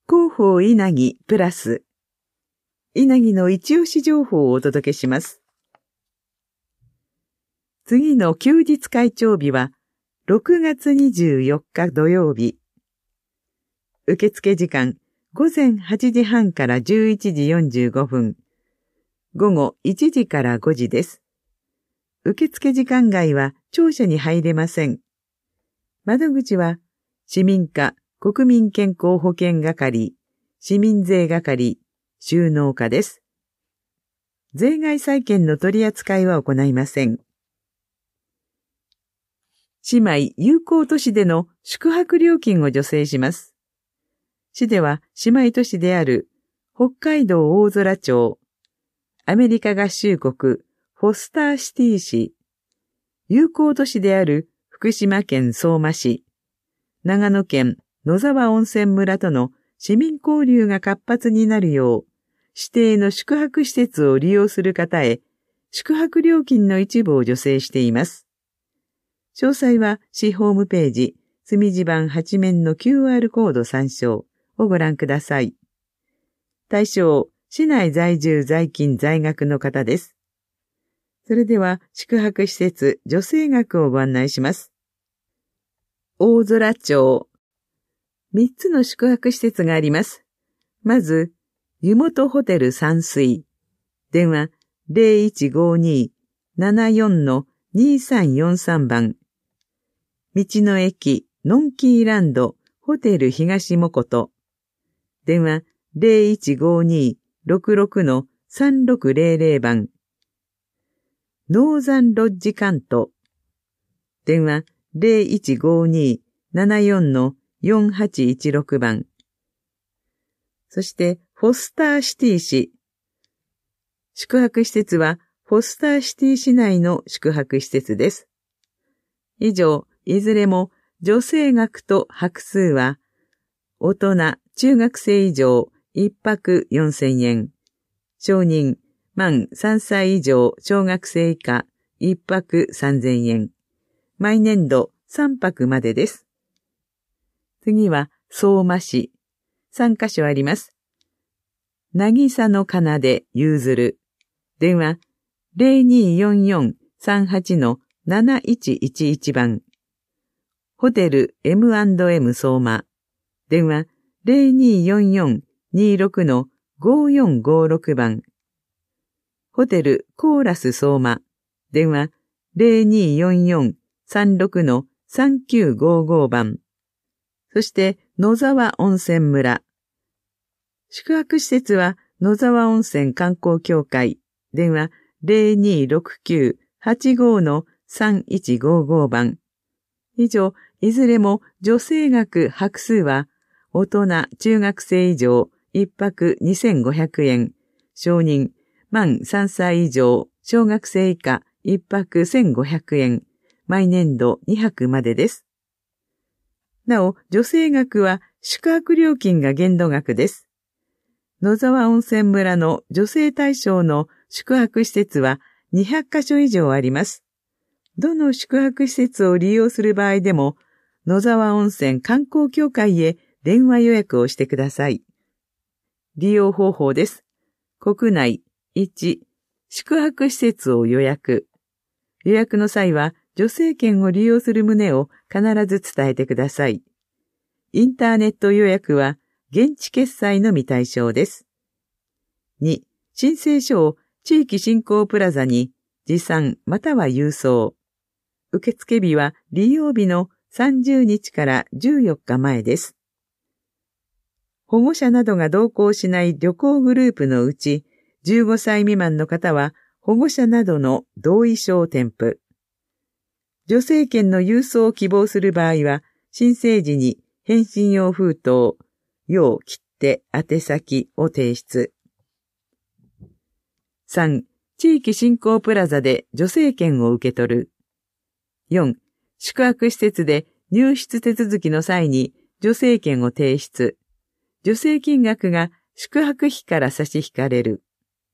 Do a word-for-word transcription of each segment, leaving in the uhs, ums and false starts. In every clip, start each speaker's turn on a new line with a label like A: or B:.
A: 広報稲城プラス稲城の一押し情報をお届けします。次の休日会長日はろくがつにじゅうよっか土曜日。受付時間ごぜんはちじはんからじゅういちじよんじゅうごふん、午後いちじからごじです。受付時間外は庁舎に入れません。窓口は市民課国民健康保険係、市民税係、収納課です。税外債券の取り扱いは行いません。姉妹友好都市での宿泊料金を助成します。市では姉妹都市である北海道大空町、アメリカ合衆国フォスターシティ市、友好都市である福島県相馬市、長野県野沢温泉村との市民交流が活発になるよう、指定の宿泊施設を利用する方へ、宿泊料金の一部を助成しています。詳細は市ホームページ、隅地版はち面の キューアール コード参照をご覧ください。対象、市内在住在勤在学の方です。それでは、宿泊施設助成額をご案内します。大空町。三つの宿泊施設があります。まず、湯本ホテル山水。電話 ゼロいちごに ななよん にさんよんさん 番。道の駅ノンキーランドホテル東もこと。電話 ゼロいちごに ろくろく さんろくぜろぜろ 番。ノーザンロッジ関東。電話 ゼロいちごに ななよん よんはちいちろく 番。そして、フォスターシティ市。宿泊施設は、フォスターシティ市内の宿泊施設です。以上、いずれも、助成額と泊数は、大人、中学生以上、一泊よんせんえん。少人、満さんさい以上、小学生以下、一泊さんぜんえん。毎年度さんぱくまでです。次は、相馬市。さんカ所あります。なぎさの奏でゆうずる。電話、ゼロによんよん さんはち なないちいちいち 番。ホテル エムアンドエム 相馬。電話、ゼロによんよん にろく ごよんごろく 番。ホテルコーラス相馬。電話、ゼロによんよん さんろく さんきゅうごご 番。そして、野沢温泉村。宿泊施設は、野沢温泉観光協会。電話、ゼロにろくきゅう はちご さんいちごご 番。以上、いずれも助成額泊数は、大人、中学生以上、一泊にせんごひゃくえん。少人、満さんさい以上、小学生以下、一泊せんごひゃくえん。毎年度に泊までです。なお、助成額は宿泊料金が限度額です。野沢温泉村の助成対象の宿泊施設はにひゃくカ所以上あります。どの宿泊施設を利用する場合でも、野沢温泉観光協会へ電話予約をしてください。利用方法です。国内いち、宿泊施設を予約。予約の際は、助成券を利用する旨を必ず伝えてください。インターネット予約は現地決済のみ対象です。に、申請書を地域振興プラザに持参または郵送。受付日は利用日のさんじゅうにちからじゅうよっかまえです。保護者などが同行しない旅行グループのうちじゅうごさい未満の方は保護者などの同意書を添付。助成券の郵送を希望する場合は、申請時に返信用封筒、用切手宛先を提出。さん、地域振興プラザで助成券を受け取る。よん、宿泊施設で入室手続きの際に助成券を提出。助成金額が宿泊費から差し引かれる。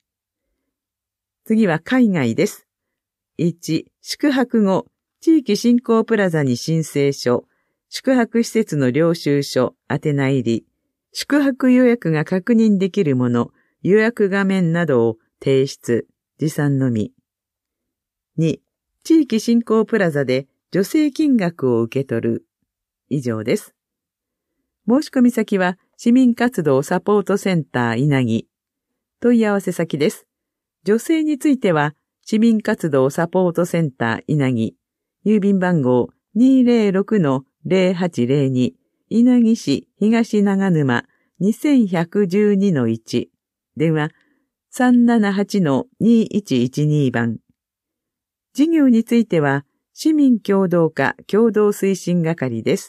A: 次は海外です。いち、宿泊後、地域振興プラザに申請書、宿泊施設の領収書、宛名入り、 宿泊予約が確認できるもの、予約画面などを提出、持参のみ。に、地域振興プラザで助成金額を受け取る。以上です。申し込み先は市民活動サポートセンター稲城。問い合わせ先です。助成については市民活動サポートセンター稲城。郵便番号 にーぜろろくのぜろはちぜろに 稲城市東長沼 にせんひゃくじゅうにのいち。電話 さんななはちのにいちいちに 番。事業については市民協働課共同推進係です。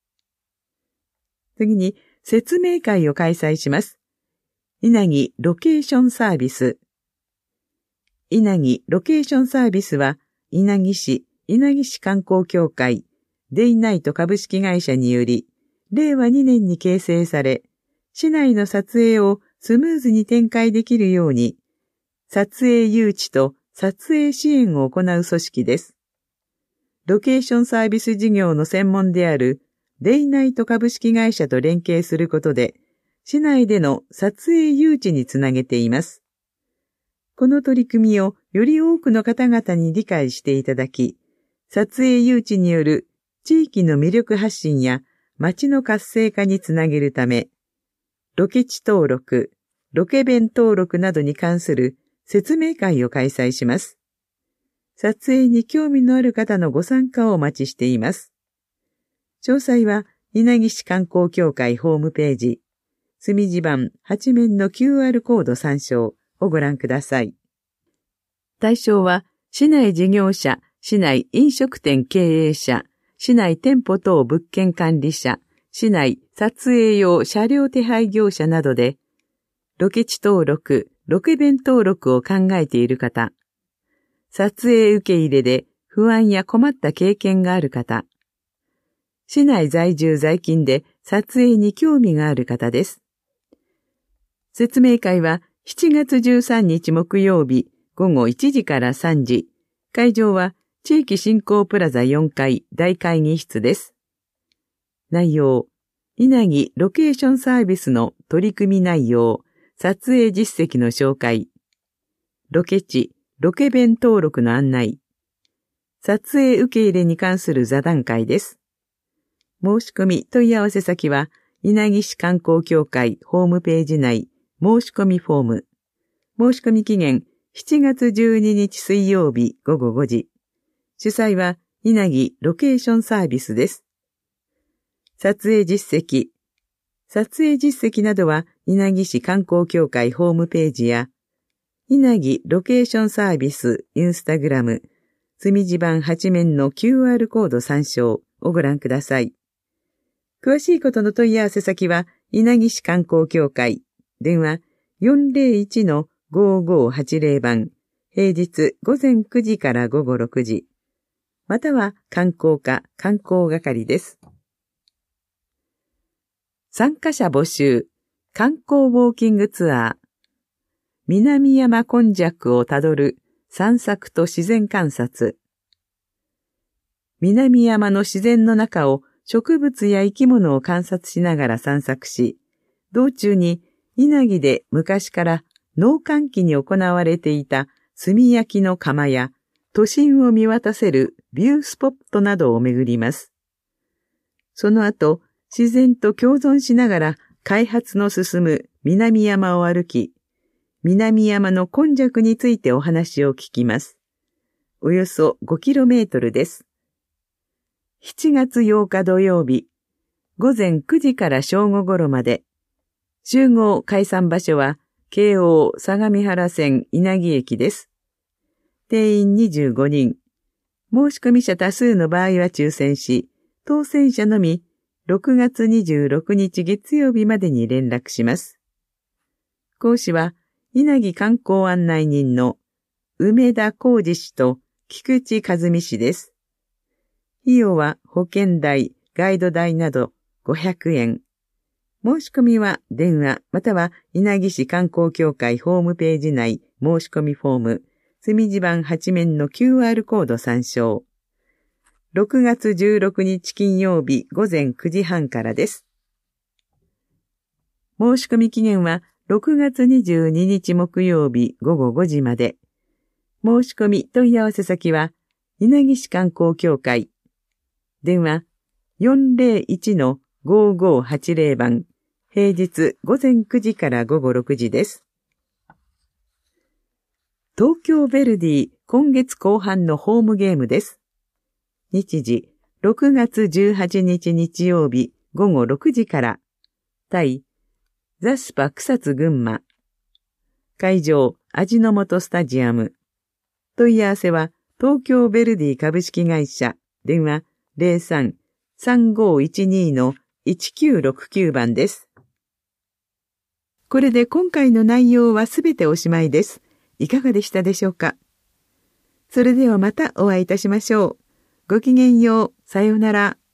A: 次に説明会を開催します。稲城ロケーションサービス。稲城ロケーションサービスは稲城市稲城市観光協会デイナイト株式会社によりれいわにねんに形成され、市内の撮影をスムーズに展開できるように、撮影誘致と撮影支援を行う組織です。ロケーションサービス事業の専門であるデイナイト株式会社と連携することで、市内での撮影誘致につなげています。この取り組みをより多くの方々に理解していただき、撮影誘致による地域の魅力発信や街の活性化につなげるため、ロケ地登録、ロケ弁登録などに関する説明会を開催します。撮影に興味のある方のご参加をお待ちしています。詳細は稲城市観光協会ホームページ、隅地版はち面の キューアール コード参照をご覧ください。対象は市内事業者、市内飲食店経営者、市内店舗等物件管理者、市内撮影用車両手配業者などで、ロケ地登録、ロケ弁登録を考えている方、撮影受け入れで不安や困った経験がある方、市内在住在勤で撮影に興味がある方です。説明会はしちがつじゅうさんにち木曜日ごごいちじからさんじ、会場は地域振興プラザよんかい大会議室です。内容、稲城ロケーションサービスの取り組み内容、撮影実績の紹介、ロケ地、ロケ弁登録の案内、撮影受け入れに関する座談会です。申し込み問い合わせ先は、稲城市観光協会ホームページ内申し込みフォーム。申し込み期限しちがつじゅうににち水曜日ごごごじ。主催は稲城ロケーションサービスです。撮影実績。撮影実績などは稲城市観光協会ホームページや稲城ロケーションサービスインスタグラム隅地版はち面の キューアール コード参照をご覧ください。詳しいことの問い合わせ先は稲城市観光協会電話 よんぜろいちのごごはちぜろ 番平日午前くじから午後ろくじまたは観光課観光係です。参加者募集観光ウォーキングツアー南山根弱をたどる散策と自然観察南山の自然の中を植物や生き物を観察しながら散策し、道中に稲城で昔から農閑期に行われていた炭焼きの窯や都心を見渡せるビュースポットなどを巡ります。その後、自然と共存しながら開発の進む南山を歩き、南山の根弱についてお話を聞きます。およそ ごキロメートルです。しちがつようか土曜日、午前くじから正午頃まで、集合解散場所は、京王相模原線稲城駅です。定員にじゅうごにん、申し込み者多数の場合は抽選し、当選者のみろくがつにじゅうろくにち月曜日までに連絡します。講師は、稲城観光案内人の梅田浩二氏と菊池和美氏です。費用は保険代、ガイド代などごひゃくえん。申し込みは電話または稲城市観光協会ホームページ内申し込みフォーム、隅地版はち面の キューアール コード参照。ろくがつじゅうろくにち金曜日午前くじはんからです。 申し込み期限はろくがつにじゅうににち木曜日ごごごじまで。申し込み問い合わせ先は、稲城市観光協会。電話 よんまるいちのごごはちぜろ 番、平日午前くじから午後ろくじです。東京ヴェルディ今月後半のホームゲームです。日時ろくがつじゅうはちにち日曜日午後ろくじから、対ザスパ草津群馬。会場味の素スタジアム。問い合わせは東京ヴェルディ株式会社、電話 ゼロさん さんごいちに のいちきゅうろくきゅう 番です。これで今回の内容はすべておしまいです。いかがでしたでしょうか。それではまたお会いいたしましょう。ごきげんよう。さようなら。